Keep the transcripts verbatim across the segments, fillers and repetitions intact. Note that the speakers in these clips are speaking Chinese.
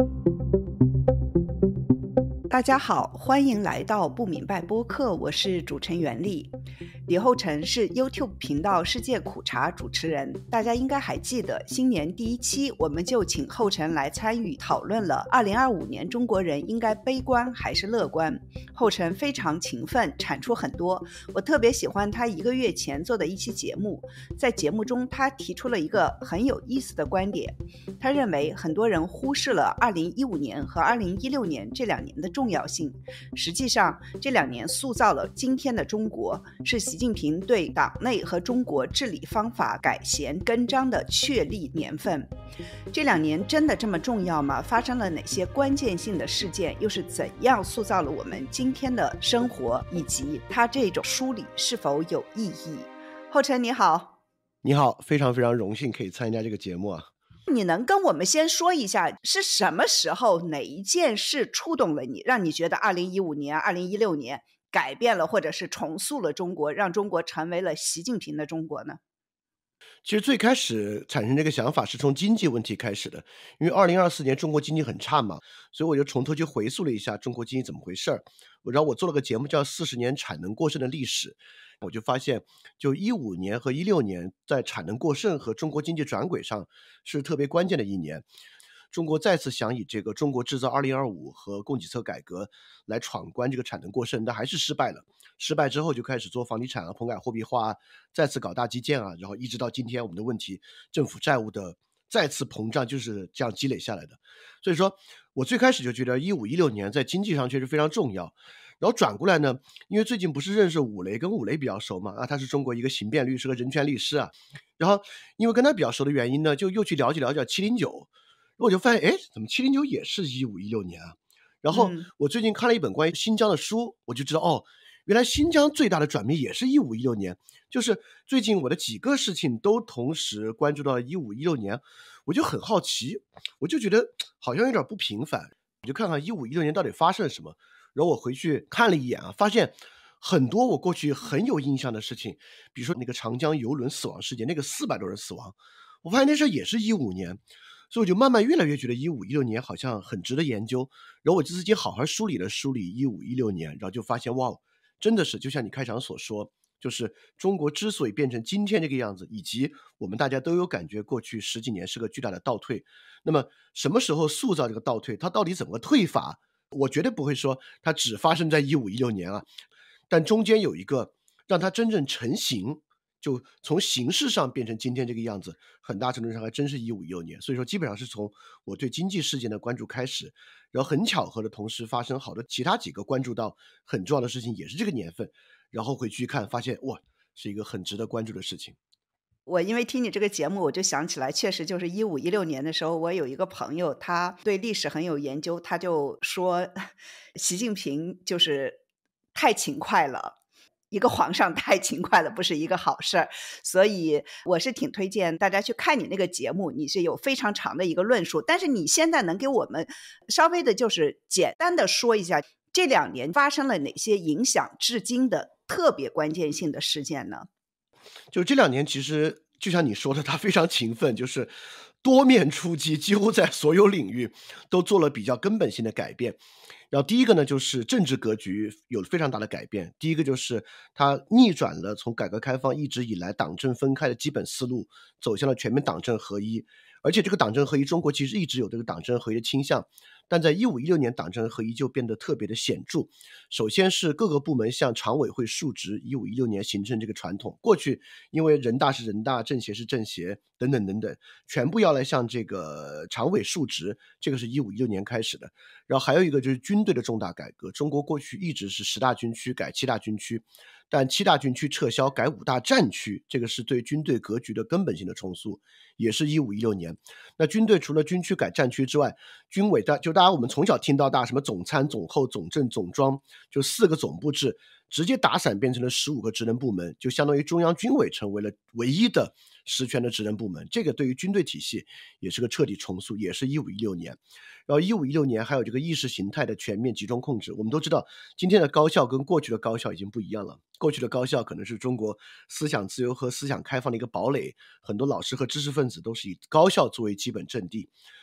大家好，欢迎来到不明白播客，我是主持人袁丽。李厚成是 YouTube 频道世界苦茶主持人，大家应该还记得新年第一期我们就请厚成来参与讨论了二零二五年中国人应该悲观还是乐观。厚成非常勤奋，产出很多，我特别喜欢他一个月前做的一期节目。在节目中他提出了一个很有意思的观点，他认为很多人忽视了二零一五年和二零一六年这两年的重要性，实际上这两年塑造了今天的中国，是习近平对党内和中国治理方法改弦更张的确立年份。这两年真的这么重要吗？发生了哪些关键性的事件？又是怎样塑造了我们今天的生活？以及他这种梳理是否有意义？厚成你好。 你好，非常非常荣幸可以参加这个节目啊。 你能跟我们先说一下是什么时候哪一件事触动了你，让你觉得二零一五年二零一六年改变了或者是重塑了中国，让中国成为了习近平的中国呢？ 其实最开始产生这个想法是从经济问题开始的，因为二零二四年中国经济很差嘛，所以我就从头去回溯了一下中国经济怎么回事儿。然后我做了个节目叫四十年产能过剩的历史，我就发现就一五年和一六年在产能过剩和中国经济转轨上是特别关键的一年。中国再次想以这个中国制造二零二五和供给侧改革来闯关这个产能过剩，但还是失败了。失败之后就开始做房地产啊、棚改货币化啊，再次搞大基建啊，然后一直到今天我们的问题，政府债务的再次膨胀就是这样积累下来的。所以说我最开始就觉得一五一六年在经济上确实非常重要。然后转过来呢，因为最近不是认识武雷，跟武雷比较熟嘛，啊，他是中国一个刑辩律师和人权律师啊。然后因为跟他比较熟的原因呢，就又去了解了解七零九，我就发现，哎，怎么七零九也是一五一六年啊？然后我最近看了一本关于新疆的书，我就知道，哦，原来新疆最大的转变也是一五一六年。就是最近我的几个事情都同时关注到一五一六年，我就很好奇，我就觉得好像有点不平凡，我就看看一五一六年到底发生了什么。然后我回去看了一眼啊，发现很多我过去很有印象的事情，比如说那个长江邮轮死亡事件，那个四百多人死亡，我发现那事也是一五年。所以我就慢慢越来越觉得一五一六年好像很值得研究。然后我自己好好梳理了梳理一五一六年，然后就发现，哇，真的是就像你开场所说，就是中国之所以变成今天这个样子，以及我们大家都有感觉过去十几年是个巨大的倒退。那么什么时候塑造这个倒退，它到底怎么退法？我绝对不会说它只发生在一五一六年啊，但中间有一个让它真正成型，就从形式上变成今天这个样子，很大程度上还真是一五一六年。所以说基本上是从我对经济事件的关注开始，然后很巧合的同时发生好多其他几个关注到很重要的事情也是这个年份，然后回去看发现，哇，是一个很值得关注的事情。 我因为听你这个节目，我就想起来，确实就是一五一六年的时候，我有一个朋友，他对历史很有研究，他就说习近平就是太勤快了，一个皇上太勤快了，不是一个好事儿。所以我是挺推荐大家去看你那个节目，你是有非常长的一个论述。但是你现在能给我们稍微的就是简单的说一下，这两年发生了哪些影响至今的特别关键性的事件呢？ 就这两年其实就像你说的，他非常勤奋，就是多面出击，几乎在所有领域都做了比较根本性的改变。然后第一个呢，就是政治格局有非常大的改变。第一个就是他逆转了从改革开放一直以来党政分开的基本思路，走向了全面党政合一。而且这个党政合一，中国其实一直有这个党政合一的倾向，但在一五一六年党政合一就变得特别的显著。首先是各个部门向常委会述职，一五一六年形成这个传统。过去因为人大是人大，政协是政协等等等等，全部要来向这个常委述职，这个是一五一六年开始的。然后还有一个就是军队的重大改革，中国过去一直是十大军区改七大军区，但七大军区撤销改五大战区，这个是对军队格局的根本性的重塑，也是一五一六年。那军队除了军区改战区之外，军委大就大家我们从小听到大什么总参总后总政总装，就四个总部制直接打散变成了十五个职能部门，就相当于中央军委成为了唯一的实权的职能部门。这个对于军队体系也是个彻底重塑，也是一五一六年。然后一五一六年还有这个意识形态的全面集中控制。我们都知道今天的高校跟过去的高校已经不一样了，过去的高校可能是中国思想自由和思想开放的一个堡垒，很多老师和知识分子都是以高校作为基本阵地。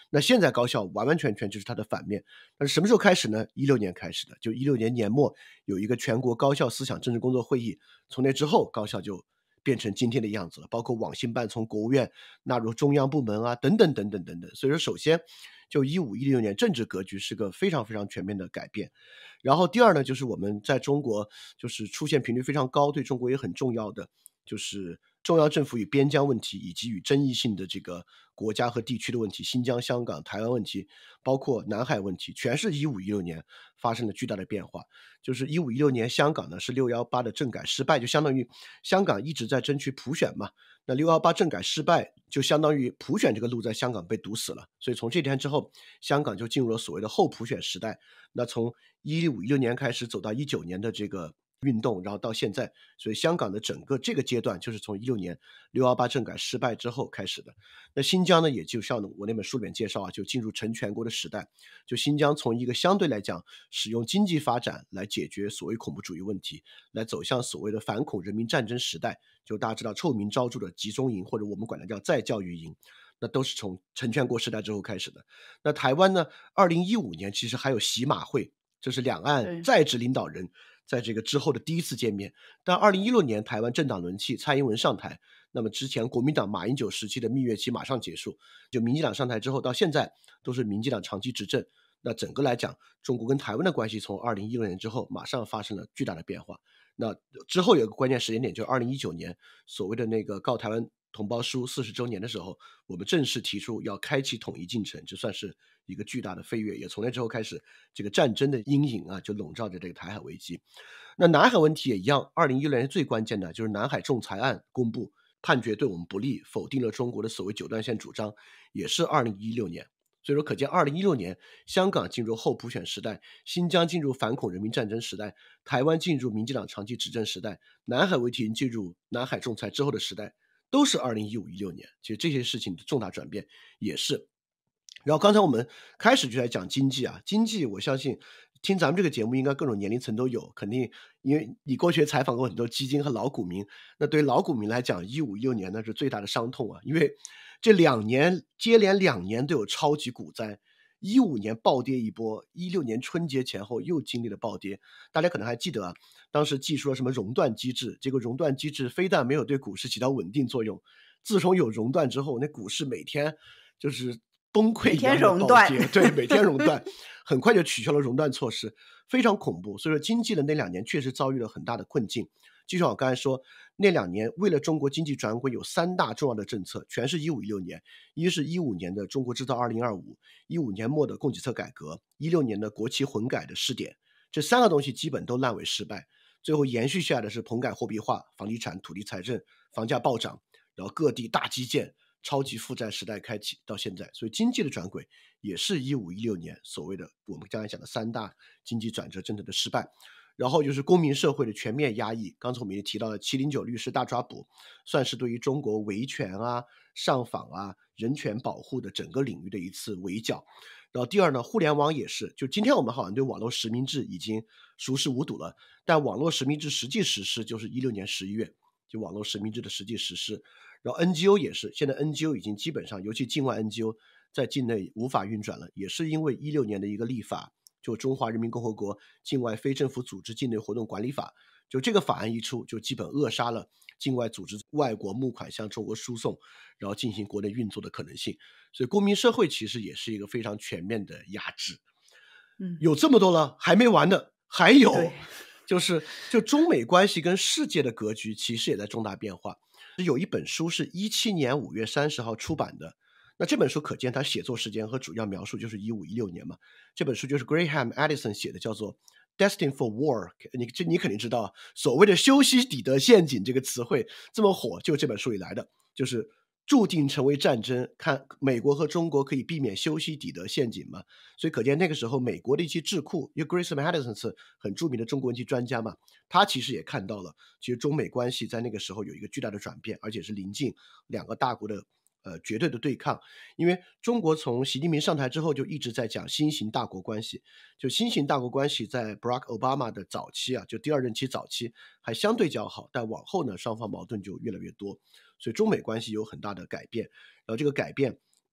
那现在高校完完全全就是它的反面。但是什么时候开始呢？一六年开始的，就一六年年末有一个全国高校思想政治工作会议，从那之后高校就变成今天的样子了，包括网信办从国务院纳入中央部门啊，等等等等等等。所以说首先就一五一六年政治格局是个非常非常全面的改变。然后第二呢，就是我们在中国就是出现频率非常高，对中国也很重要的就是中央政府与边疆问题，以及与争议性的这个国家和地区的问题，新疆、香港、台湾问题，包括南海问题，全是一五一六年发生了巨大的变化。就是一五一六年香港呢是六一八的政改失败，就相当于香港一直在争取普选嘛，那六一八政改失败就相当于普选这个路在香港被堵死了。所以从这天之后，香港就进入了所谓的后普选时代。那从一五一六年开始走到一九年的这个运动，然后到现在，所以香港的整个这个阶段就是从一六年六一八政改失败之后开始的。那新疆呢，也就像我那本书里面介绍啊，就进入成全国的时代。就新疆从一个相对来讲使用经济发展来解决所谓恐怖主义问题，来走向所谓的反恐人民战争时代。就大家知道臭名昭著的集中营，或者我们管它叫再教育营，那都是从成全国时代之后开始的。那台湾呢，二零一五年其实还有习马会，这是两岸在职领导人在这个之后的第一次见面。但二零一六年台湾政党轮替，蔡英文上台，那么之前国民党马英九时期的蜜月期马上结束，就民进党上台之后到现在都是民进党长期执政。那整个来讲，中国跟台湾的关系从二零一六年之后马上发生了巨大的变化。那之后有个关键时间点，就是二零一九年所谓的那个告台湾同胞书四十周年的时候，我们正式提出要开启统一进程，这算是一个巨大的飞跃。也从那之后开始，这个战争的阴影啊就笼罩着这个台海危机。那南海问题也一样，二零一六年最关键的就是南海仲裁案公布，判决对我们不利，否定了中国的所谓九段线主张，也是二零一六年。所以说可见二零一六年香港进入后普选时代，新疆进入反恐人民战争时代，台湾进入民进党长期执政时代，南海问题进入南海仲裁之后的时代，都是二零一五一六年。其实这些事情的重大转变也是。然后刚才我们开始就在讲经济啊，经济我相信听咱们这个节目应该各种年龄层都有，肯定因为你过去采访过很多基金和老股民，那对于老股民来讲一五一六年那是最大的伤痛啊，因为这两年接连两年都有超级股灾，一五年暴跌一波，一六年春节前后又经历了暴跌。大家可能还记得啊，当时技术了什么熔断机制，结果熔断机制非但没有对股市起到稳定作用，自从有熔断之后，那股市每天就是崩溃一样的暴跌，对，每天熔断，很快就取消了熔断措施，非常恐怖。所以说经济的那两年确实遭遇了很大的困境。就像我刚才说，那两年为了中国经济转轨有三大重要的政策，全是一五一六年。一是一五年的中国制造二零二五，一五年末的供给侧改革，一六年的国企混改的试点，这三个东西基本都烂尾失败。最后延续下来的是棚改货币化、房地产、土地财政、房价暴涨，然后各地大基建，超级负债时代开启到现在。所以经济的转轨也是一五一六年所谓的我们刚才讲的三大经济转折政策的失败。然后就是公民社会的全面压抑，刚才我们也提到了七零九律师大抓捕，算是对于中国维权啊、上访啊、人权保护的整个领域的一次围剿。然后第二呢，互联网也是，就今天我们好像对网络实名制已经熟视无睹了，但网络实名制实际实施就是一六年十一月，就网络实名制的实际实施。然后 N G O 也是，现在 N G O 已经基本上，尤其境外 N G O 在境内无法运转了，也是因为一六年的一个立法，就中华人民共和国境外非政府组织境内活动管理法，就这个法案一出，就基本扼杀了境外组织外国募款向中国输送，然后进行国内运作的可能性。所以公民社会其实也是一个非常全面的压制。嗯，有这么多了，还没完呢，还有就是就中美关系跟世界的格局其实也在重大变化。有一本书是一七年五月三十号出版的，那这本书可见他写作时间和主要描述就是一五一六年嘛。这本书就是 Graham Allison 写的，叫做 Destined for War。 你这你肯定知道，所谓的修昔底德陷阱这个词汇这么火，就这本书里来的，就是注定成为战争，看美国和中国可以避免修昔底德陷阱嘛。所以可见那个时候美国的一些智库，因为 Graham Allison 是很著名的中国问题专家嘛，他其实也看到了其实中美关系在那个时候有一个巨大的转变，而且是临近两个大国的呃，绝对的对抗。因为中国从习近平上台之后就一直在讲新型大国关系，就新型大国关系在 Barack Obama 的早期啊，就第二任期早期还相对较好，但往后呢双方矛盾就越来越多，所以中美关系有很大的改变。然后这个改变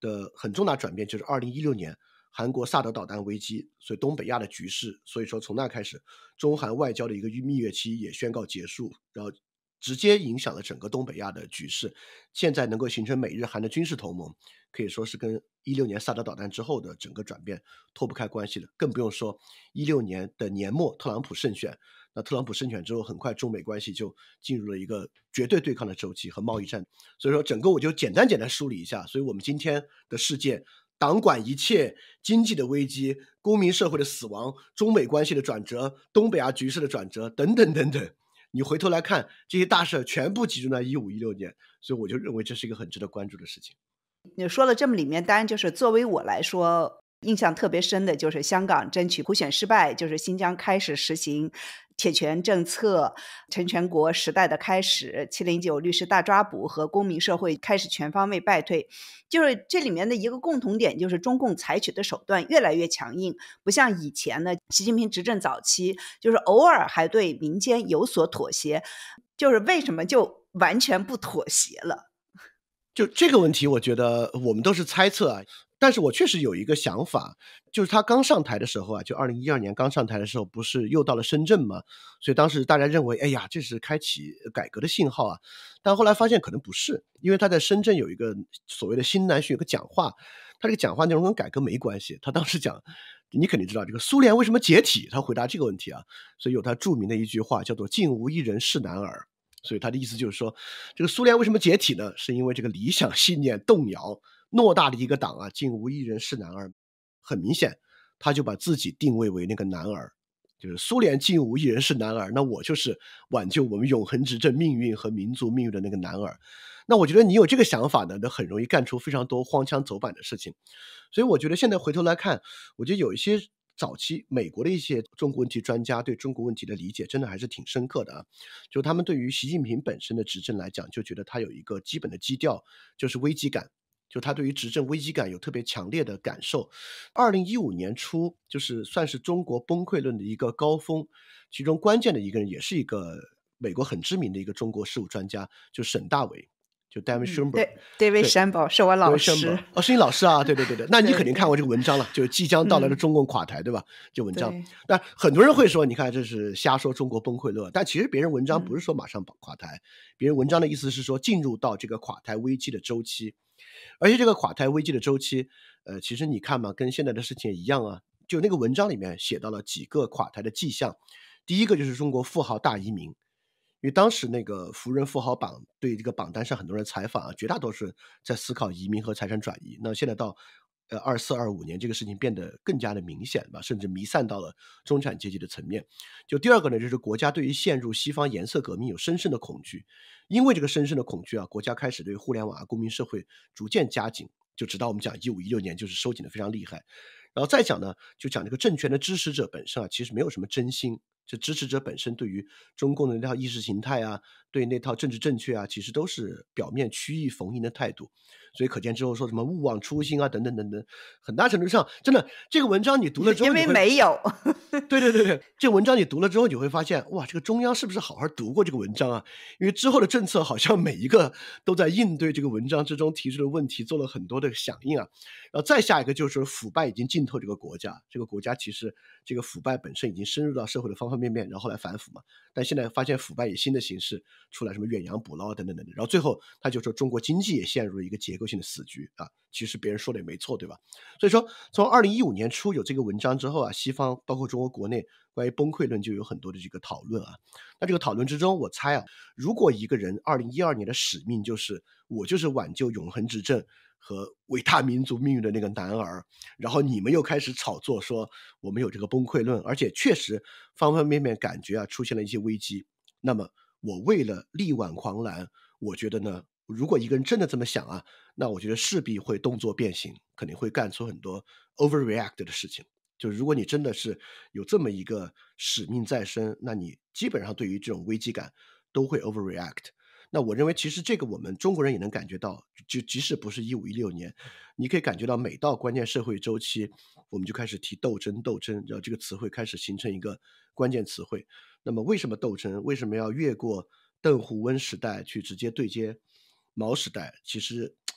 的很重大转变就是二零一六年韩国萨德导弹危机，所以东北亚的局势，所以说从那开始，中韩外交的一个蜜月期也宣告结束，然后直接影响了整个东北亚的局势。现在能够形成美日韩的军事同盟，可以说是跟一六年萨德导弹之后的整个转变脱不开关系的。更不用说一六年的年末特朗普胜选，那特朗普胜选之后，很快中美关系就进入了一个绝对对抗的周期和贸易战。所以说整个我就简单简单梳理一下，所以我们今天的世界，党管一切，经济的危机，公民社会的死亡，中美关系的转折，东北亚局势的转折等等等等，你回头来看这些大事全部集中在一五一六年，所以我就认为这是一个很值得关注的事情。 你说了这么里面，当然就是作为我来说印象特别深的就是香港争取普选失败，就是新疆开始实行铁拳政策，陈全国时代的开始，七零九律师大抓捕和公民社会开始全方位败退。就是这里面的一个共同点，就是中共采取的手段越来越强硬，不像以前呢，习近平执政早期就是偶尔还对民间有所妥协，就是为什么就完全不妥协了？ 就这个问题我觉得我们都是猜测啊，但是我确实有一个想法，就是他刚上台的时候啊，就二零一二年刚上台的时候，不是又到了深圳嘛，所以当时大家认为哎呀这是开启改革的信号啊，但后来发现可能不是，因为他在深圳有一个所谓的新南巡有个讲话，他这个讲话内容跟改革没关系，他当时讲你肯定知道这个苏联为什么解体，他回答这个问题啊，所以有他著名的一句话叫做竟无一人是男儿。所以他的意思就是说，这个苏联为什么解体呢？是因为这个理想信念动摇，偌大的一个党啊，竟无一人是男儿。很明显，他就把自己定位为那个男儿，就是苏联竟无一人是男儿，那我就是挽救我们永恒执政命运和民族命运的那个男儿。那我觉得你有这个想法呢，那很容易干出非常多荒腔走板的事情。所以我觉得现在回头来看，我觉得有一些早期美国的一些中国问题专家对中国问题的理解真的还是挺深刻的啊，就他们对于习近平本身的执政来讲，就觉得他有一个基本的基调，就是危机感，就他对于执政危机感有特别强烈的感受。二零一五年初就是算是中国崩溃论的一个高峰，其中关键的一个人也是一个美国很知名的一个中国事务专家，就沈大伟，就 David Schoenberg、嗯、 对 David Schoenberg 是我老师。 哦，是你老师啊？对对对对，那你肯定看过这个文章了，就即将到来的中共垮台，对吧？这文章，但很多人会说，你看这是瞎说中国崩溃论，但其实别人文章不是说马上垮台，别人文章的意思是说进入到这个垮台危机的周期，而且这个垮台危机的周期，呃，其实你看嘛，跟现在的事情也一样啊，就那个文章里面写到了几个垮台的迹象，第一个就是中国富豪大移民。因为当时那个福人富豪榜对这个榜单上很多人采访啊，绝大多数在思考移民和财产转移。那现在到呃二四二五年，这个事情变得更加的明显吧，甚至弥散到了中产阶级的层面。就第二个呢，就是国家对于陷入西方颜色革命有深深的恐惧，因为这个深深的恐惧啊，国家开始对互联网啊、公民社会逐渐加紧，就直到我们讲一五一六年就是收紧的非常厉害。然后再讲呢，就讲这个政权的支持者本身啊，其实没有什么真心。这支持者本身对于中共的那套意识形态啊，对那套政治正确啊，其实都是表面曲意逢迎的态度。所以可见之后说什么勿忘初心啊，等等等等，很大程度上，真的这个文章你读了之后， 因为没有， 对对对对，这个文章你读了之后，你会发现，哇，这个中央是不是好好读过这个文章啊？因为之后的政策好像每一个都在应对这个文章之中提出的问题做了很多的响应啊。然后再下一个就是腐败已经浸透这个国家，这个国家其实这个腐败本身已经深入到社会的方方面面，然后后来反腐嘛，但现在发现腐败以新的形式出来，什么远洋捕捞等等等等，然后最后他就说中国经济也陷入了一个结构性的死局啊，其实别人说的也没错，对吧？所以说从二零一五年初有这个文章之后啊，西方包括中国国内关于崩溃论就有很多的这个讨论啊。那这个讨论之中，我猜啊，如果一个人二零一二年的使命就是我就是挽救永恒执政和伟大民族命运的那个男儿，然后你们又开始炒作说我们有这个崩溃论，而且确实方方面面感觉啊出现了一些危机，那么我为了力挽狂澜，我觉得呢，如果一个人真的这么想啊，那我觉得势必会动作变形，肯定会干出很多 overreact 的事情。就是如果你真的是有这么一个使命在身，那你基本上对于这种危机感都会 overreact。那我认为其实这个我们中国人也能感觉到，就即使不是一五一六年，你可以感觉到每到关键社会周期，我们就开始提斗争斗争，然后这个词汇开始形成一个关键词汇。那么为什么斗争？为什么要越过邓胡温时代去直接对接毛时代？其实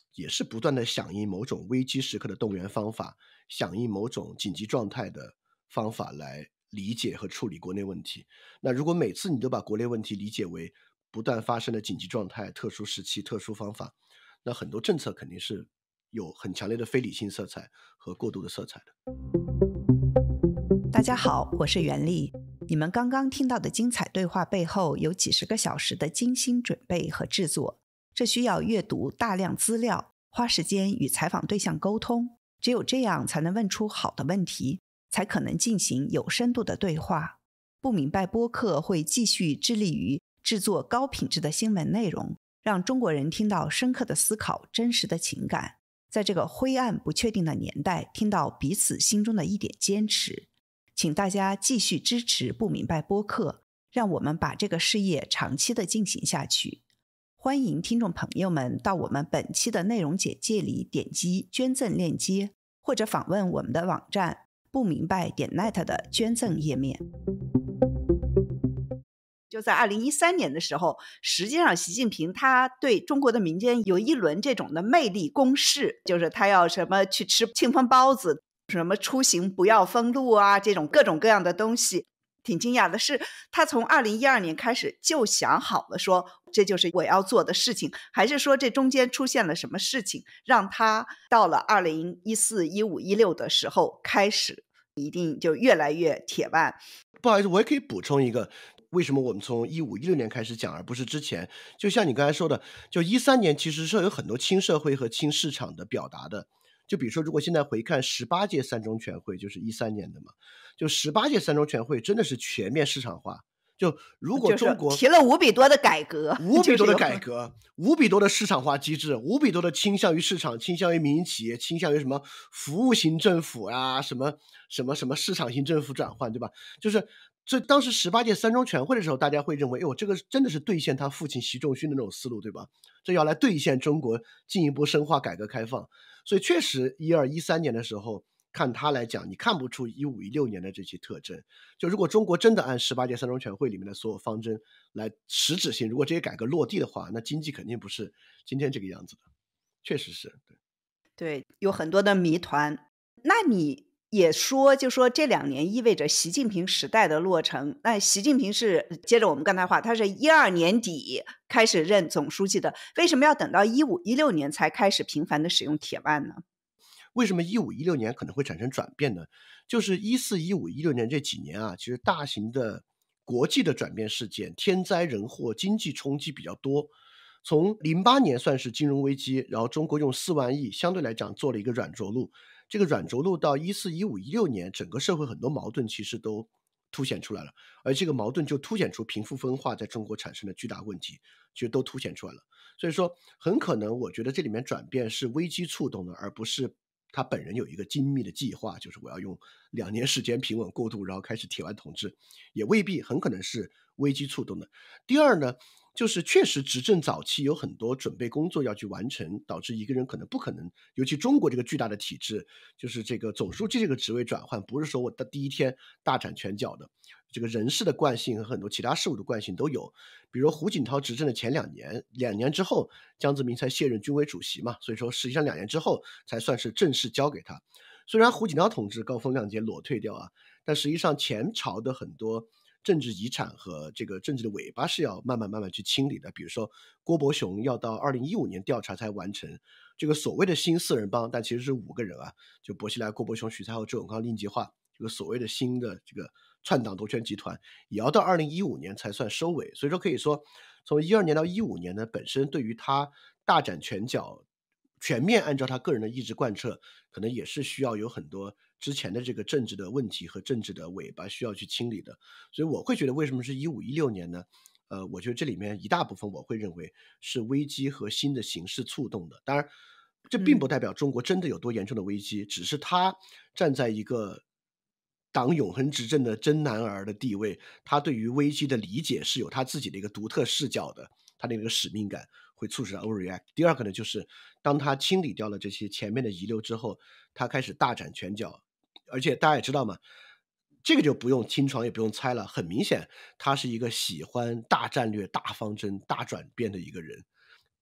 也是不断的响应某种危机时刻的动员方法，响应某种紧急状态的方法来理解和处理国内问题。那如果每次你都把国内问题理解为不断发生的紧急状态、特殊时期、特殊方法，那很多政策肯定是有很强烈的非理性色彩和过度的色彩的。 大家好，我是袁丽。你们刚刚听到的精彩对话背后有几十个小时的精心准备和制作，这需要阅读大量资料，花时间与采访对象沟通，只有这样才能问出好的问题，才可能进行有深度的对话。不明白播客会继续致力于制作高品质的新闻内容，让中国人听到深刻的思考、真实的情感，在这个灰暗不确定的年代，听到彼此心中的一点坚持。请大家继续支持不明白播客，让我们把这个事业长期的进行下去。欢迎听众朋友们到我们本期的内容简介里点击捐赠链接，或者访问我们的网站不明白点 net 的捐赠页面。就在二零一三年的时候，实际上习近平他对中国的民间有一轮这种的魅力攻势，就是他要什么去吃庆丰包子，什么出行不要封路啊，这种各种各样的东西。挺惊讶的是，他从二零一二年开始就想好了说这就是我要做的事情，还是说这中间出现了什么事情让他到了二零一四、一五、一六的时候开始一定就越来越铁腕。 不好意思，我也可以补充一个，为什么我们从一五、一六年开始讲，而不是之前？就像你刚才说的，就一三年其实是有很多亲社会和亲市场的表达的。就比如说，如果现在回看十八届三中全会，就是一三年的嘛，就十八届三中全会真的是全面市场化。就如果中国、 就是、提了无比多的改革， 无比多的改革，无比多的市场化机制，无比多的倾向于市场，倾向于民营企业，倾向于什么服务型政府啊，什么什么什么市场型政府转换，对吧？就是这当时十八届三中全会的时候，大家会认为，哎呦，这个真的是兑现他父亲习仲勋的那种思路，对吧？这要来兑现中国进一步深化改革开放。所以确实一二一三年的时候看他来讲，你看不出一五一六年的这些特征。就如果中国真的按十八届三中全会里面的所有方针来实质性，如果这些改革落地的话，那经济肯定不是今天这个样子的。确实是。对， 对，有很多的谜团。那你也说，就说这两年意味着习近平时代的落成。那习近平是接着我们刚才话，他是一二年底开始任总书记的，为什么要等到一五一六年才开始频繁的使用铁腕呢？ 为什么一五一六年可能会产生转变呢？就是一四、一五、一六年这几年啊，其实大型的国际的转变事件，天灾人祸、经济冲击比较多。从零八年算是金融危机，然后中国用四万亿相对来讲做了一个软着陆，这个软着陆到一四、一五、一六年，整个社会很多矛盾其实都凸显出来了，而这个矛盾就凸显出贫富分化在中国产生的巨大问题，其实都凸显出来了。所以说很可能我觉得这里面转变是危机触动的，而不是他本人有一个精密的计划，就是我要用两年时间平稳过渡，然后开始铁腕统治，也未必，很可能是危机触动的。第二呢，就是确实执政早期有很多准备工作要去完成，导致一个人可能不可能，尤其中国这个巨大的体制，就是这个总书记这个职位转换不是说我的第一天大展拳脚的，这个人事的惯性和很多其他事务的惯性都有。比如胡锦涛执政的前两年，两年之后江泽民才卸任军委主席嘛，所以说实际上两年之后才算是正式交给他。虽然胡锦涛同志高风亮节裸退掉啊，但实际上前朝的很多政治遗产和这个政治的尾巴是要慢慢慢慢去清理的。比如说郭伯雄要到二零一五年调查才完成，这个所谓的新四人帮，但其实是五个人啊，就薄熙来、郭伯雄、许才厚、周永康、令计划，这个所谓的新的这个篡党夺权集团也要到二零一五年才算收尾。所以说可以说从一二年到一五年呢，本身对于他大展拳脚全面按照他个人的意志贯彻，可能也是需要有很多之前的这个政治的问题和政治的尾巴需要去清理的。所以我会觉得为什么是一五一六年呢？呃，我觉得这里面一大部分我会认为是危机和新的形势触动的。当然这并不代表中国真的有多严重的危机，只是他站在一个党永恒执政的真男儿的地位，他对于危机的理解是有他自己的一个独特视角的，他的一个使命感会促使他 overreact。 第二个呢，就是当他清理掉了这些前面的遗留之后，他开始大展拳脚。而且大家也知道嘛，这个就不用清床也不用猜了，很明显他是一个喜欢大战略、大方针、大转变的一个人。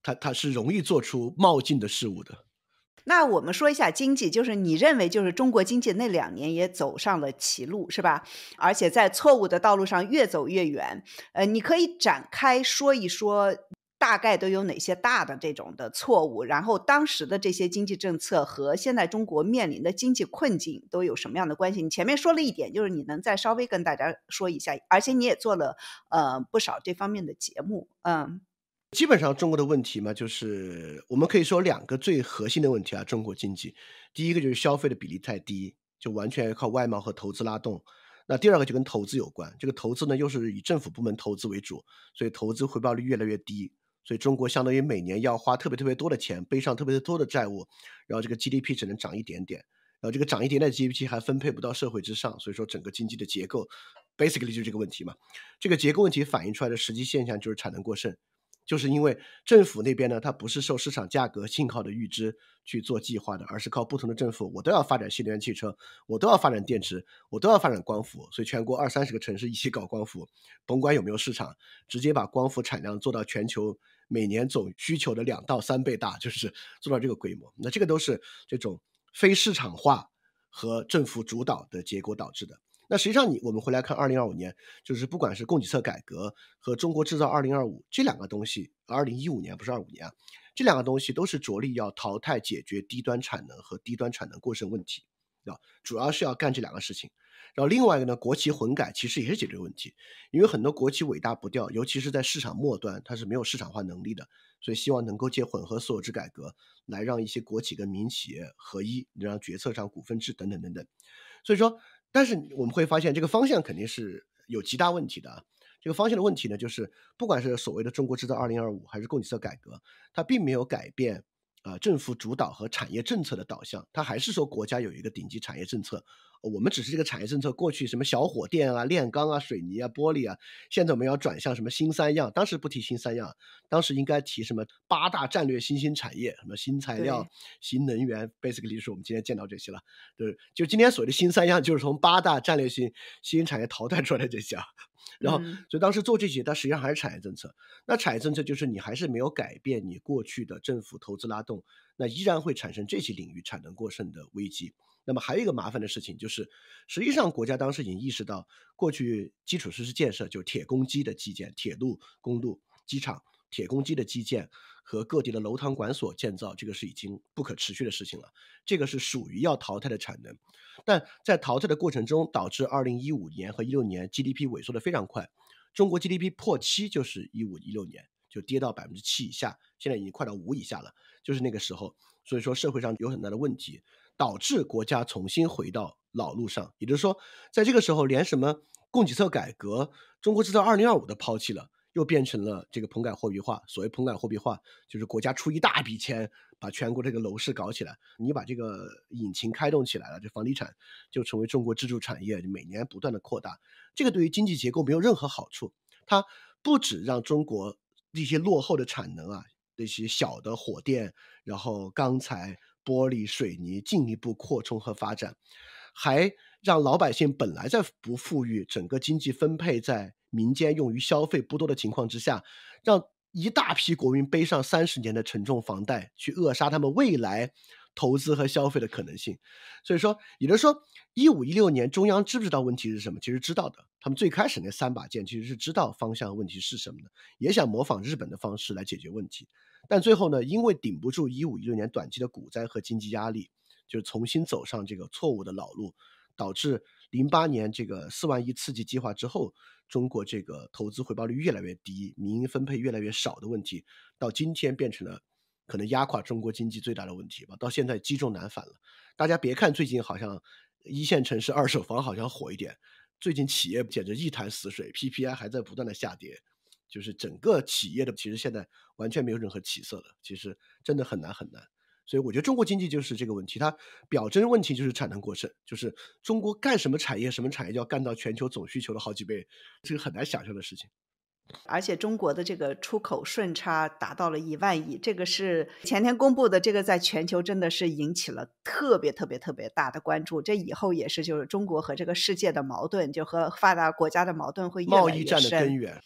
它它是容易做出冒进的事物的。 那我们说一下经济，就是你认为就是中国经济那两年也走上了歧路，是吧？而且在错误的道路上越走越远。呃，你可以展开说一说，大概都有哪些大的这种的错误，然后当时的这些经济政策和现在中国面临的经济困境都有什么样的关系？你前面说了一点，就是你能再稍微跟大家说一下，而且你也做了呃不少这方面的节目，嗯。 基本上中国的问题嘛，就是我们可以说两个最核心的问题啊，中国经济。第一个就是消费的比例太低，就完全靠外贸和投资拉动。那第二个就跟投资有关，这个投资呢又是以政府部门投资为主，所以投资回报率越来越低。所以中国相当于每年要花特别特别多的钱，背上特别多的债务，然后这个 G D P 只能涨一点点，然后这个涨一点点的 G D P 还分配不到社会之上，所以说整个经济的结构 basically 就是这个问题嘛。这个结构问题反映出来的实际现象就是产能过剩。就是因为政府那边呢，它不是受市场价格信号的预知去做计划的，而是靠不同的政府，我都要发展新能源汽车，我都要发展电池，我都要发展光伏，所以全国二三十个城市一起搞光伏，甭管有没有市场，直接把光伏产量做到全球每年总需求的两到三倍大，就是做到这个规模。那这个都是这种非市场化和政府主导的结果导致的。那实际上你我们回来看二零二五年，就是不管是供给侧改革和中国制造二零二五这两个东西，二零一五年不是二五年啊，这两个东西都是着力要淘汰解决低端产能和低端产能过剩问题，啊，主要是要干这两个事情。然后另外一个呢，国企混改其实也是解决问题，因为很多国企尾大不掉，尤其是在市场末端，它是没有市场化能力的，所以希望能够借混合所有制改革来让一些国企跟民企业合一，让决策上股份制等等等等。所以说但是我们会发现这个方向肯定是有极大问题的啊。这个方向的问题呢，就是不管是所谓的中国制造二零二五还是供给侧改革，它并没有改变啊、呃、政府主导和产业政策的导向，它还是说国家有一个顶级产业政策，我们只是这个产业政策过去什么小火电啊、炼钢啊、水泥啊、玻璃啊，现在我们要转向什么新三样，当时不提新三样，当时应该提什么八大战略新兴产业，什么新材料、新能源 basically 就是我们今天见到这些了。对，就今天所谓的新三样就是从八大战略性新兴产业淘汰出来的这些啊。然后所以当时做这些它实际上还是产业政策，那产业政策就是你还是没有改变你过去的政府投资拉动，那依然会产生这些领域产能过剩的危机。那么还有一个麻烦的事情就是，实际上国家当时已经意识到，过去基础设施建设，就铁公基的基建，铁路、公路、机场、铁公基的基建和各地的楼堂馆所建造，这个是已经不可持续的事情了，这个是属于要淘汰的产能。但在淘汰的过程中，导致二零一五年和一六年 G D P 萎缩的非常快，中国 G D P 破七就是一五一六年，就跌到百分之七以下，现在已经快到五以下了，就是那个时候。所以说社会上有很大的问题，导致国家重新回到老路上。也就是说，在这个时候，连什么供给侧改革、中国制造二零二五的抛弃了，又变成了这个棚改货币化。所谓棚改货币化，就是国家出一大笔钱，把全国这个楼市搞起来，你把这个引擎开动起来了，这房地产就成为中国支柱产业，每年不断的扩大。这个对于经济结构没有任何好处，它不止让中国一些落后的产能啊，那些小的火电，然后钢材、玻璃、水泥进一步扩充和发展，还让老百姓本来在不富裕，整个经济分配在民间用于消费不多的情况之下，让一大批国民背上三十年的沉重房贷，去扼杀他们未来投资和消费的可能性。所以说，也就是说一五一六年中央知不知道问题是什么？其实知道的，他们最开始那三把剑其实是知道方向问题是什么的，也想模仿日本的方式来解决问题。但最后呢，因为顶不住一五一六年短期的股灾和经济压力，就重新走上这个错误的老路，导致零八年这个四万亿刺激计划之后，中国这个投资回报率越来越低，民营分配越来越少的问题，到今天变成了可能压垮中国经济最大的问题吧。到现在积重难返了。大家别看最近好像一线城市二手房好像火一点，最近企业简直一潭死水 ，P P I 还在不断的下跌，就是整个企业的其实现在完全没有任何起色了，其实真的很难很难。所以我觉得中国经济就是这个问题，它表征问题就是产能过剩，就是中国干什么产业什么产业要干到全球总需求的好几倍，这个很难想象的事情。 而且中国的这个出口顺差达到了一万亿，这个是前天公布的，这个在全球真的是引起了特别特别特别大的关注。这以后也是就是中国和这个世界的矛盾，就和发达国家的矛盾会越来越深。 贸易战的根源。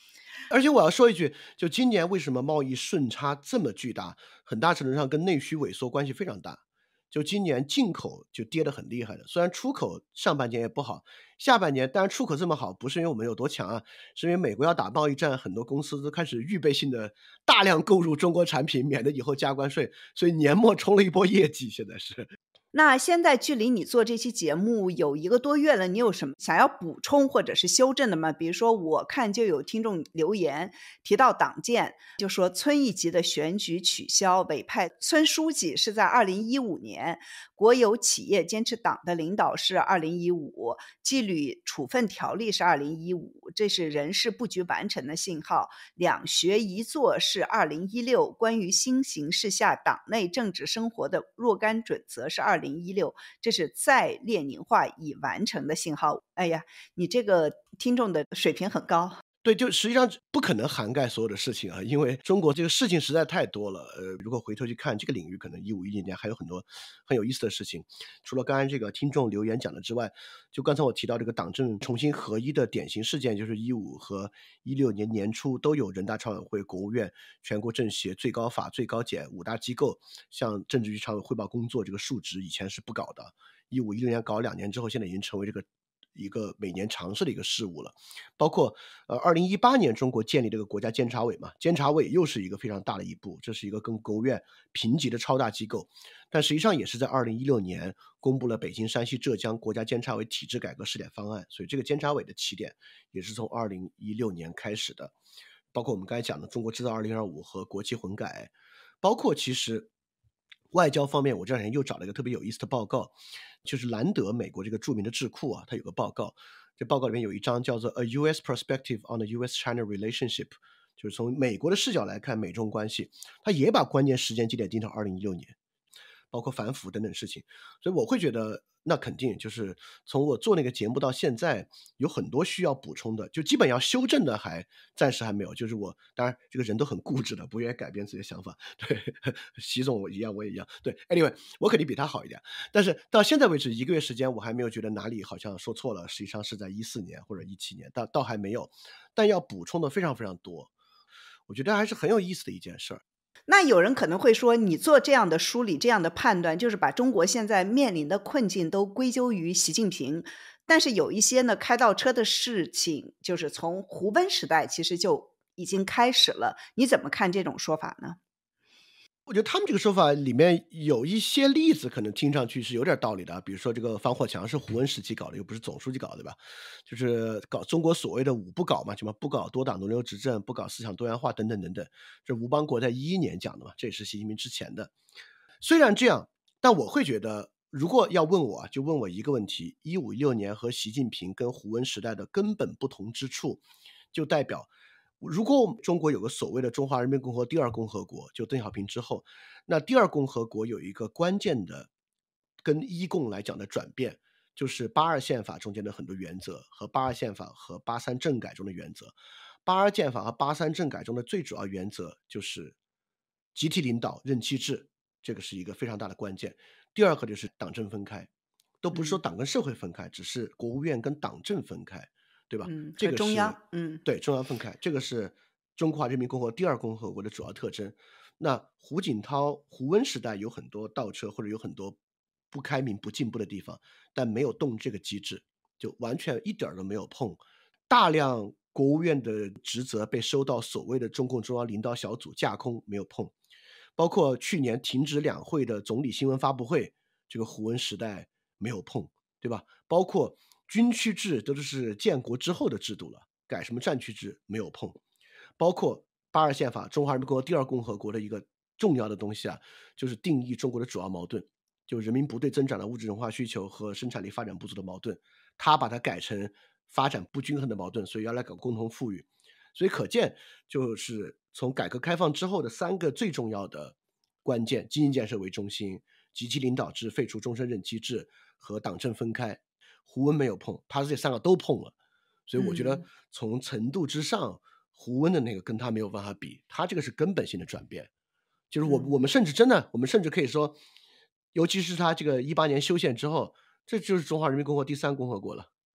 而且我要说一句，就今年为什么贸易顺差这么巨大，很大程度上跟内需萎缩关系非常大。就今年进口就跌得很厉害的，虽然出口上半年也不好，下半年当然出口这么好，不是因为我们有多强啊，是因为美国要打贸易战，很多公司都开始预备性的大量购入中国产品，免得以后加关税，所以年末冲了一波业绩，现在是。 那现在距离你做这期节目有一个多月了，你有什么想要补充或者是修正的吗？比如说我看就有听众留言提到党建，就说村一级的选举取消，委派村书记是在二零一五年，国有企业坚持党的领导是二零一五，纪律处分条例是二零一五，这是人事布局完成的信号。两学一做是二零一六，关于新形势下党内政治生活的若干准则是二零一六，这是再列宁化已完成的信号。哎呀，你这个听众的水平很高。 对，就实际上不可能涵盖所有的事情啊，因为中国这个事情实在太多了。呃，如果回头去看这个领域，可能一五一六年还有很多很有意思的事情。除了刚才这个听众留言讲的之外，就刚才我提到这个党政重新合一的典型事件，就是一五和一六年年初都有人大常委会、国务院、全国政协、最高法、最高检五大机构向政治局常委汇报工作，这个述职以前是不搞的。一五一六年搞两年之后，现在已经成为这个一个每年尝试的一个事务了。包括呃，二零一八年中国建立这个国家监察委嘛，监察委又是一个非常大的一步，这是一个跟国务院平级的超大机构，但实际上也是在二零一六年公布了北京、山西、浙江国家监察委体制改革试点方案，所以这个监察委的起点也是从二零一六年开始的。包括我们刚才讲的中国制造二零二五和国企混改，包括其实外交方面，我这两天又找了一个特别有意思的报告，就是兰德美国这个著名的智库啊，它有个报告，这报告里面有一章叫做 A U S Perspective on the U S China Relationship， 就是从美国的视角来看美中关系，它也把关键时间节点定到二零一六年，包括反腐等等事情。所以我会觉得那肯定就是从我做那个节目到现在有很多需要补充的，就基本要修正的还暂时还没有，就是我当然这个人都很固执的，不愿意改变自己的想法，对，习总我一样我也一样，对 anyway 我肯定比他好一点，但是到现在为止一个月时间我还没有觉得哪里好像说错了，实际上是在一四年或者一七年，倒倒还没有，但要补充的非常非常多，我觉得还是很有意思的一件事儿。 那有人可能会说，你做这样的梳理、这样的判断，就是把中国现在面临的困境都归咎于习近平。但是有一些呢，开倒车的事情，就是从胡温时代其实就已经开始了。你怎么看这种说法呢？ 我觉得他们这个说法里面有一些例子可能听上去是有点道理的，比如说这个防火墙是胡温时期搞的，又不是总书记搞的，对吧？就是搞中国所谓的五不搞嘛，什么不搞多党轮流执政，不搞思想多元化等等等等，这吴邦国在一一年讲的嘛，这也是习近平之前的。虽然这样，但我会觉得如果要问我，就问我一个问题，一五一六年和习近平跟胡温时代的根本不同之处，就代表如果我们中国有个所谓的中华人民共和国第二共和国，就邓小平之后，那第二共和国有一个关键的跟一共来讲的转变，就是八二宪法中间的很多原则和八二宪法和八三政改中的原则。八二宪法和八三政改中的最主要原则就是集体领导任期制，这个是一个非常大的关键。第二个就是党政分开，都不是说党跟社会分开，只是国务院跟党政分开，对吧？ 嗯， 这个是和中央，嗯， 对，中央分开，这个是中华人民共和国第二共和国的主要特征。那胡锦涛、胡温时代有很多倒车或者有很多不开明、不进步的地方，但没有动这个机制，就完全一点儿都没有碰。大量国务院的职责被收到所谓的中共中央领导小组架空，没有碰。包括去年停止两会的总理新闻发布会，这个胡温时代没有碰，对吧？包括军区制都是建国之后的制度了，改什么战区制没有碰。包括八二宪法，中华人民共和国第二共和国的一个重要的东西啊，就是定义中国的主要矛盾，就人民不对增长的物质文化需求和生产力发展不足的矛盾，他把它改成发展不均衡的矛盾，所以要来搞共同富裕。所以可见，就是从改革开放之后的三个最重要的关键：经济建设为中心、集体领导制、废除终身任期制和党政分开。胡温没有碰，他这三个都碰了。所以我觉得从程度之上，胡温的那个跟他没有办法比，他这个是根本性的转变。就是我我们甚至真的，我们甚至可以说，尤其是他这个一八年修宪之后，这就是中华人民共和国第三共和国了。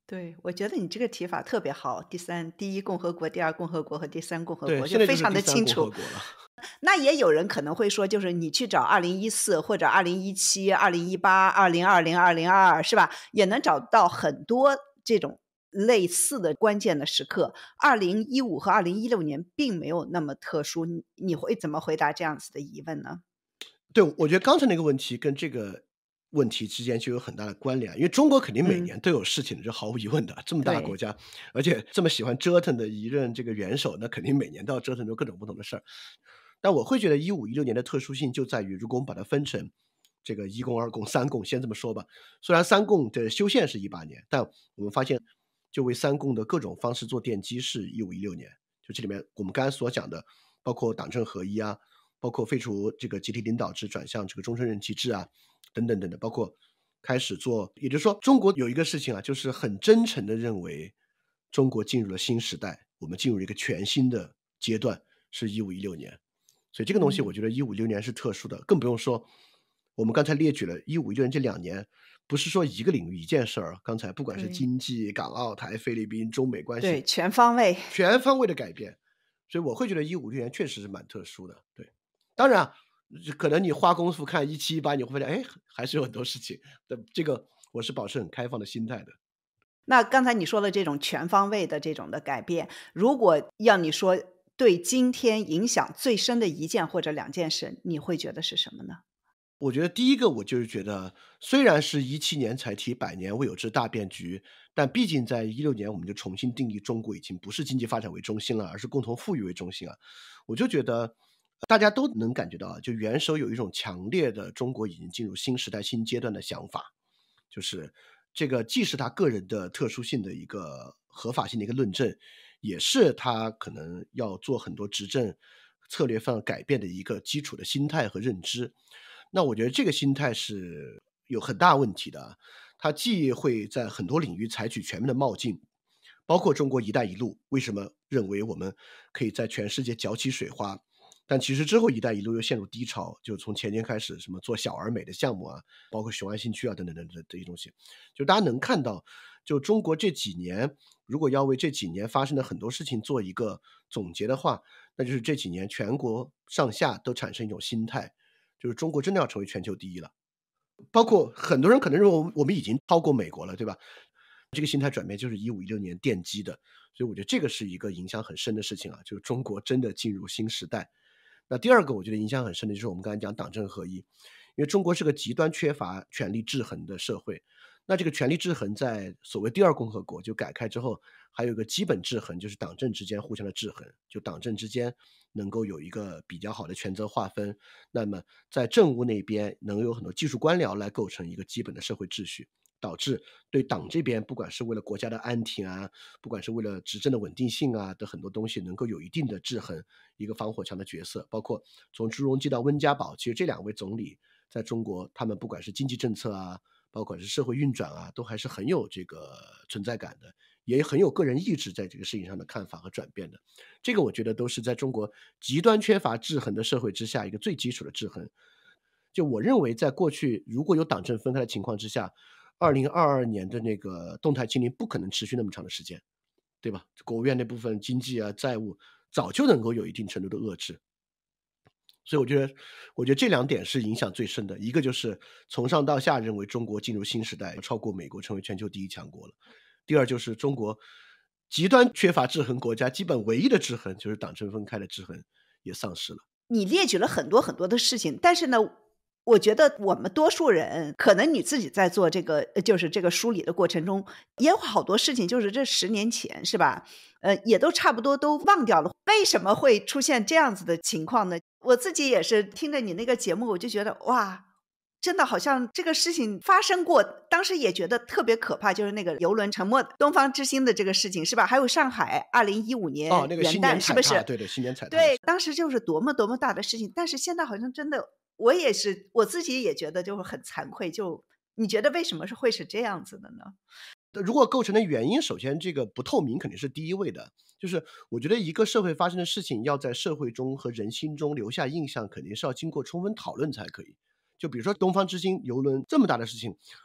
对，我觉得你这个提法特别好。第三第一共和国、第二共和国和第三共和对， 国就现在就非常的是第三清楚。 共和国了。 那也有人可能会说，就是你去找二零一四或者二零一七、二零一八、二零二零、二零二二是吧？也能找到很多这种类似的关键的时刻。二零一五和二零一六年并没有那么特殊，你你会怎么回答这样子的疑问呢？ 对，我觉得刚才那个问题跟这个问题之间就有很大的关联，因为中国肯定每嗯， 年都有事情的，这毫无疑问的。这么大国对， 家，而且这么喜欢折腾的一任这个元首，那肯定每年都要折腾出各种不同的事儿。但我会觉得一五一六年的特殊性就在于，如果我们把它分成这个一共、二共、三共，先这么说吧。虽然三共的修宪是一八年，但我们发现就为三共的各种方式做奠基是一五一六年。就这里面我们刚才所讲的，包括党政合一啊，包括废除这个集体领导制，转向这个终身任期制啊，等等等等，包括开始做，也就是说，中国有一个事情啊，就是很真诚的认为中国进入了新时代，我们进入了一个全新的阶段，是一五一六年。所以这个东西我嗯， 觉得一五一六年是特殊的，更不用说我们刚才列举了一五一六年这两年，不是说一个领域一件事儿啊，刚才不管是对， 经济、港澳台、菲律宾、中美关系， 对，全方位。 全方位的改变。所以我会觉得一五一六年确实是蛮特殊的，对。当然啊，可能你花功夫看一七一八，你会发现，哎，还是有很多事情的，这个我是保持很开放的心态的。 那刚才你说的这种全方位的这种的改变，如果要你说对今天影响最深的一件或者两件事，你会觉得是什么呢？ 我觉得第一个我就是觉得，虽然是一七年才提百年未有之大变局，但毕竟在一六年我们就重新定义中国已经不是经济发展为中心了，而是共同富裕为中心啊。我就觉得大家都能感觉到啊，就元首有一种强烈的中国已经进入新时代新阶段的想法，就是这个既是他个人的特殊性的一个合法性的一个论证，也是他可能要做很多执政策略上改变的一个基础的心态和认知。那我觉得这个心态是有很大问题的啊，它既会在很多领域采取全面的冒进，包括中国“一带一路”，为什么认为我们可以在全世界搅起水花？但其实之后“一带一路”又陷入低潮，就从前年开始，什么做小而美的项目啊，包括雄安新区啊等等等等这些东西，就大家能看到，就中国这几年，如果要为这几年发生的很多事情做一个总结的话，那就是这几年全国上下都产生一种心态，就是中国真的要成为全球第一了。包括很多人可能认为我们我们已经超过美国了，对吧？这个心态转变就是一五一六年奠基的，所以我觉得这个是一个影响很深的事情啊，就是中国真的进入新时代。那第二个我觉得影响很深的就是我们刚才讲党政合一，因为中国是个极端缺乏权力制衡的社会，那这个权力制衡在所谓第二共和国就改开之后，还有一个基本制衡，就是党政之间互相的制衡，就党政之间能够有一个比较好的权责划分，那么在政务那边能有很多技术官僚来构成一个基本的社会秩序，导致对党这边不管是为了国家的安定啊，不管是为了执政的稳定性啊的很多东西能够有一定的制衡，一个防火墙的角色。包括从朱镕基到温家宝，其实这两位总理在中国，他们不管是经济政策啊，包括是社会运转啊，都还是很有这个存在感的，也很有个人意志在这个事情上的看法和转变的。这个我觉得都是在中国极端缺乏制衡的社会之下一个最基础的制衡。就我认为在过去如果有党政分开的情况之下，二零二二年的那个动态清零不可能持续那么长的时间，对吧？国务院那部分经济啊、债务早就能够有一定程度的遏制。所以我觉得我觉得这两点是影响最深的，一个就是从上到下认为中国进入新时代，超过美国成为全球第一强国了。第二就是中国极端缺乏制衡国家，基本唯一的制衡就是党政分开的制衡也丧失了。 你列举了很多很多的事情，但是呢，我觉得我们多数人，可能你自己在做这个，呃就是这个梳理的过程中，也有好多事情，就是这十年前是吧？呃，也都差不多都忘掉了。为什么会出现这样子的情况呢？我自己也是听着你那个节目，我就觉得哇，真的好像这个事情发生过，当时也觉得特别可怕，就是那个游轮沉没东方之星的这个事情是吧？还有上海二零一五哦， 年元那个新年踩踏， 旦是不是？ 对对，新年踩踏的对， 事。 当时就是多么多么大的事情，但是现在好像真的，我也是我自己也觉得就是很惭愧，就你觉得为什么是会是这样子的呢？ 如果构成的原因，首先这个不透明肯定是第一位的。就是我觉得一个社会发生的事情，要在社会中和人心中留下印象，肯定是要经过充分讨论才可以。就比如说东方之星游轮这么大的事情，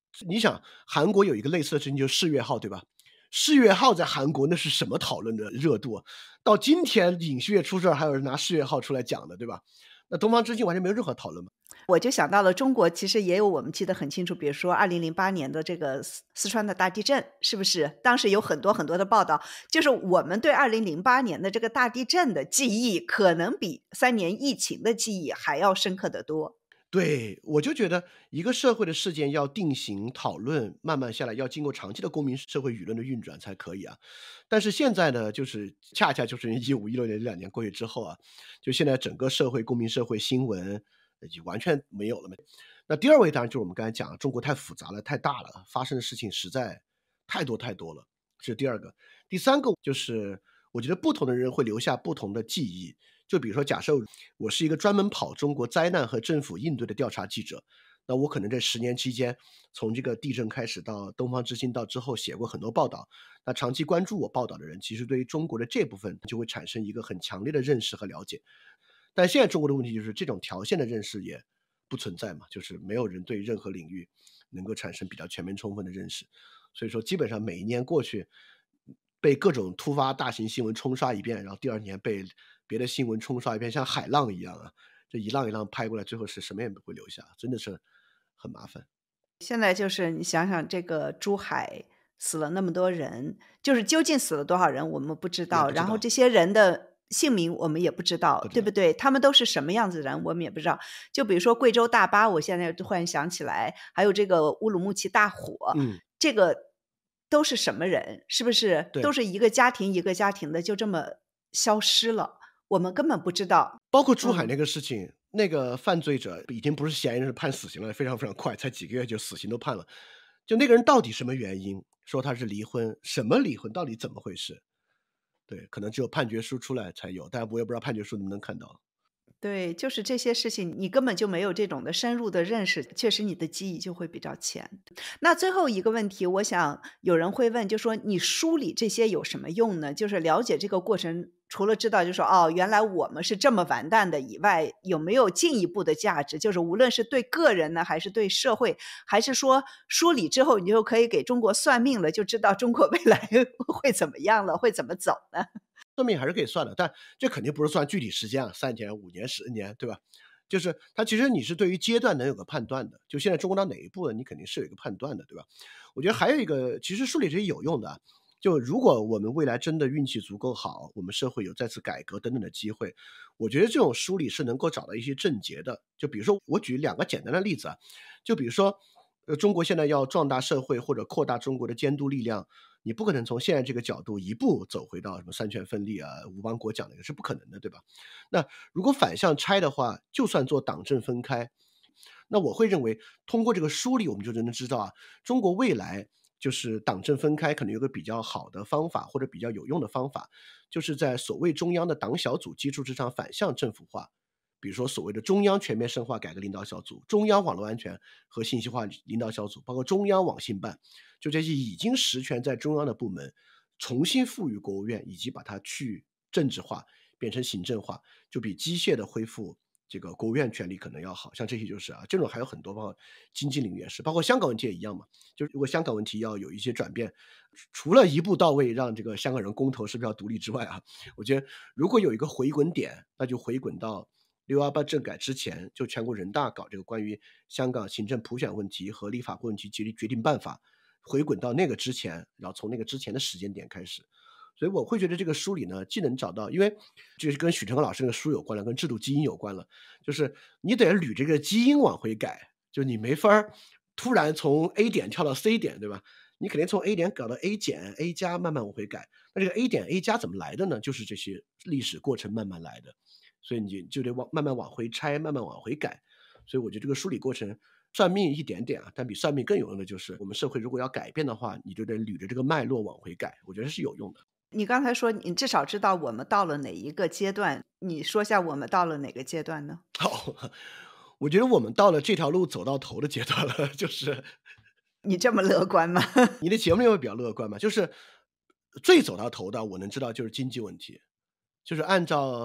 你想韩国有一个类似的事情，就是世越号，对吧？世越号在韩国那是什么讨论的热度啊？到今天尹锡悦出事还有人拿世越号出来讲的，对吧？那东方之镜完全没有任何讨论嘛。 我就想到了中国其实也有我们记得很清楚，比如说二零零八年的这个四四川的大地震，是不是？当时有很多很多的报道，就是我们对二零零八年的这个大地震的记忆，可能比三年疫情的记忆还要深刻得多。 对，我就觉得一个社会的事件要定型讨论，慢慢下来要经过长期的公民社会舆论的运转才可以啊。但是现在呢，就是恰恰就是一五一六年这两年过去之后啊，就现在整个社会公民社会新闻已经完全没有了嘛。那第二位当然就是我们刚才讲，中国太复杂了，太大了，发生的事情实在太多太多了，这是第二个。第三个就是我觉得不同的人会留下不同的记忆。就比如说假设我是一个专门跑中国灾难和政府应对的调查记者，那我可能这十年期间，从这个地震开始到东方之星到之后写过很多报道，那长期关注我报道的人，其实对于中国的这部分就会产生一个很强烈的认识和了解。但现在中国的问题就是这种条线的认识也不存在嘛，就是没有人对任何领域能够产生比较全面充分的认识。所以说基本上每一年过去，被各种突发大型新闻冲刷一遍，然后第二年被别的新闻冲刷一遍，像海浪一样啊，这一浪一浪拍过来，最后是什么也不会留下，真的是很麻烦。 现在就是你想想，这个珠海死了那么多人，就是究竟死了多少人我们不知道， 也不知道然后这些人的姓名我们也不知道， 不知道对不对？他们都是什么样子的人我们也不知道。就比如说贵州大巴，我现在突然想起来，还有这个乌鲁木齐大火， 嗯， 这个都是什么人？是不是对， 都是一个家庭一个家庭的就这么消失了？我们根本不知道。 包括珠海嗯。 那个事情，那个犯罪者已经不是嫌疑人，是判死刑了，非常非常快，才几个月就死刑都判了。就那个人到底什么原因说他是离婚，什么离婚，到底怎么回事？对，可能只有判决书出来才有，但我也不知道判决书能不能看到。 对，就是这些事情，你根本就没有这种的深入的认识，确实你的记忆就会比较浅。那最后一个问题，我想有人会问，就说你梳理这些有什么用呢？就是了解这个过程，除了知道就说哦，原来我们是这么完蛋的以外，有没有进一步的价值？就是无论是对个人呢，还是对社会，还是说梳理之后，你就可以给中国算命了，就知道中国未来会怎么样了，会怎么走呢？ 算命还是可以算的，但这肯定不是算具体时间啊，三年、五年、十年，对吧？就是它其实你是对于阶段能有个判断的，就现在中国到哪一步呢，你肯定是有一个判断的，对吧？我觉得还有一个，其实梳理这些有用的啊，就如果我们未来真的运气足够好，我们社会有再次改革等等的机会，我觉得这种梳理是能够找到一些症结的。就比如说，我举两个简单的例子啊，就比如说，呃，中国现在要壮大社会或者扩大中国的监督力量，你不可能从现在这个角度一步走回到什么三权分立啊、五邦国讲那个是不可能的，对吧？那如果反向拆的话，就算做党政分开，那我会认为通过这个梳理，我们就能知道啊，中国未来就是党政分开可能有个比较好的方法或者比较有用的方法，就是在所谓中央的党小组基础之上反向政府化。比如说所谓的中央全面深化改革领导小组、中央网络安全和信息化领导小组，包括中央网信办，就这些已经实权在中央的部门，重新赋予国务院，以及把它去政治化，变成行政化，就比机械的恢复这个国务院权力可能要好。像这些就是啊，这种还有很多，包括经济领域也是，包括香港问题也一样嘛。就是如果香港问题要有一些转变，除了一步到位让这个香港人公投是不是要独立之外啊，我觉得如果有一个回滚点，那就回滚到六一八政改之前，就全国人大搞这个关于香港行政普选问题和立法会问题决决定办法，回滚到那个之前，然后从那个之前的时间点开始。所以我会觉得这个书里呢，既能找到，因为这是跟许成和老师那个书有关了，跟制度基因有关了，就是你得捋这个基因往回改，就你没法突然从 A 点跳到 C 点，对吧？你肯定从 A 点搞到 A 减、A 加，慢慢往回改。那这个 A 点、A 加怎么来的呢？就是这些历史过程慢慢来的。所以你就得往慢慢往回拆，慢慢往回改。所以我觉得这个梳理过程，算命一点点啊，但比算命更有用的就是，我们社会如果要改变的话，你就得捋着这个脉络往回改，我觉得是有用的。 你刚才说你至少知道我们到了哪一个阶段，你说下我们到了哪个阶段呢？ 好，我觉得我们到了这条路走到头的阶段了，就是你这么乐观吗？ 你的节目里会比较乐观嘛，就是最走到头的，我能知道就是经济问题，就是按照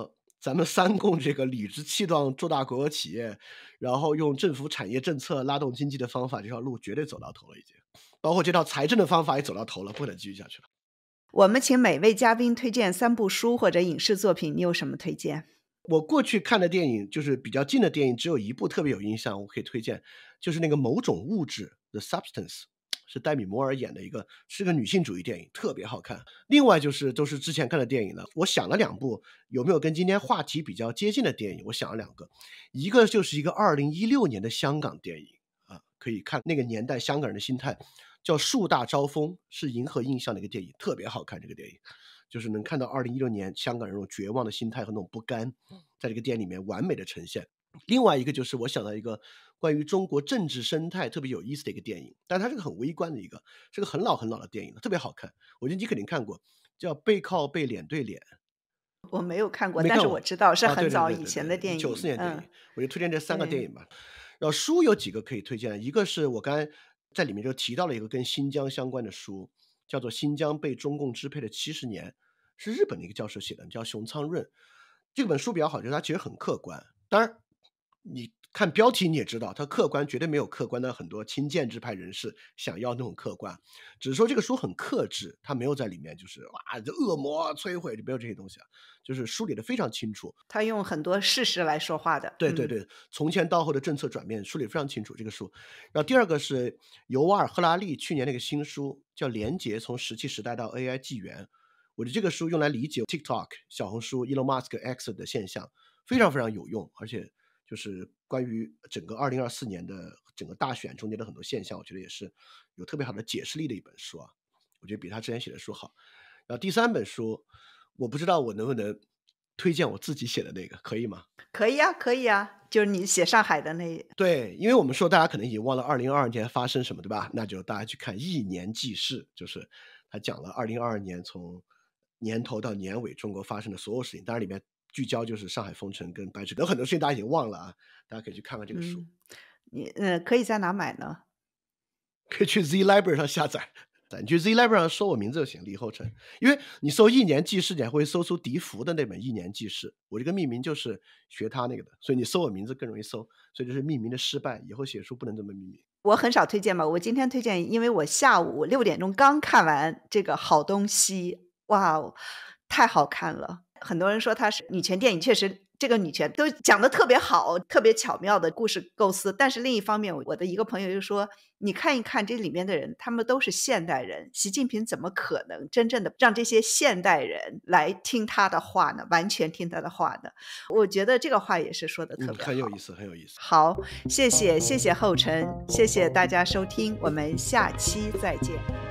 咱们三共这个理直气壮做大国有企业，然后用政府产业政策拉动经济的方法，这条路绝对走到头了已经。包括这套财政的方法也走到头了，不能继续下去了。 我们请每位嘉宾推荐三部书或者影视作品，你有什么推荐？ 我过去看的电影就是比较近的电影，只有一部特别有印象，我可以推荐，就是那个某种物质 The Substance， 是戴米摩尔演的一个，是个女性主义电影，特别好看。另外就是都是之前看的电影了，我想了两部有没有跟今天话题比较接近的电影，我想了两个，一个就是一个二零一六年的香港电影啊，可以看那个年代香港人的心态，叫《树大招风》，是银河映像的一个电影，特别好看。这个电影就是能看到二零一六年香港人那种绝望的心态和那种不甘，在这个电影里面完美的呈现。另外一个就是我想到一个关于中国政治生态特别有意思的一个电影，但它是个很微观的一个，是个很老很老的电影了，特别好看，我觉得你肯定看过，叫《背靠背脸对脸》。 我没有看过， 没看过但是我知道是啊， 很对对对对早以前的对电影。 九四年电影， 嗯， 我就推荐这三个对电影吧。然后书有几个可以推荐，一个是我刚才在里面就提到了一个跟新疆相关的书，叫做《新疆被中共支配的七十年》，是日本的一个教授写的，叫熊苍润。这本书比较好，就是它其实很客观，当然你看标题你也知道，它客观绝对没有客观的很多亲建制派人士想要那种客观，只是说这个书很克制，它没有在里面就是哇这恶魔摧毁，就没有这些东西啊，就是梳理的非常清楚。 他用很多事实来说话的。嗯对对对，从前到后的政策转变梳理得非常清楚，这个书。然后第二个是尤瓦尔·赫拉利去年那个新书叫《连结：从石器时代到 A I 纪元》，我觉得这个书用来理解 TikTok 小红书 Elon Musk X 的现象非常非常有用，而且就是关于整个二零二四年的整个大选中间的很多现象，我觉得也是有特别好的解释力的一本书啊，我觉得比他之前写的书好。然后第三本书我不知道我能不能推荐我自己写的那个，可以吗？ 可以啊，可以啊，就是你写上海的那。 对，因为我们说大家可能已经忘了二零二二年发生什么，对吧？那就大家去看一年纪事，就是他讲了二零二二年从年头到年尾中国发生的所有事情，当然里面聚焦就是上海封城跟白纸，有很多事情大家已经忘了啊，大家可以去看看这个书。 嗯，你呃可以在哪买呢？ 可以去 Z Library 上下载，你去 Z Library 上搜我名字就行，李厚成。因为你搜一年纪事，你还会搜出笛福的那本一年纪事，我这个命名就是学他那个的，所以你搜我名字更容易搜，所以这是命名的失败，以后写书不能这么命名。 我很少推荐吧，我今天推荐，因为我下午六点钟刚看完这个好东西，哇，太好看了。很多人说它是女权电影，确实这个女权都讲得特别好，特别巧妙的故事构思。但是另一方面，我的一个朋友就说，你看一看这里面的人，他们都是现代人，习近平怎么可能真正的让这些现代人来听他的话呢？完全听他的话呢？我觉得这个话也是说的特别好， 嗯，很有意思，很有意思。 好，谢谢谢谢后尘，谢谢大家收听，我们下期再见。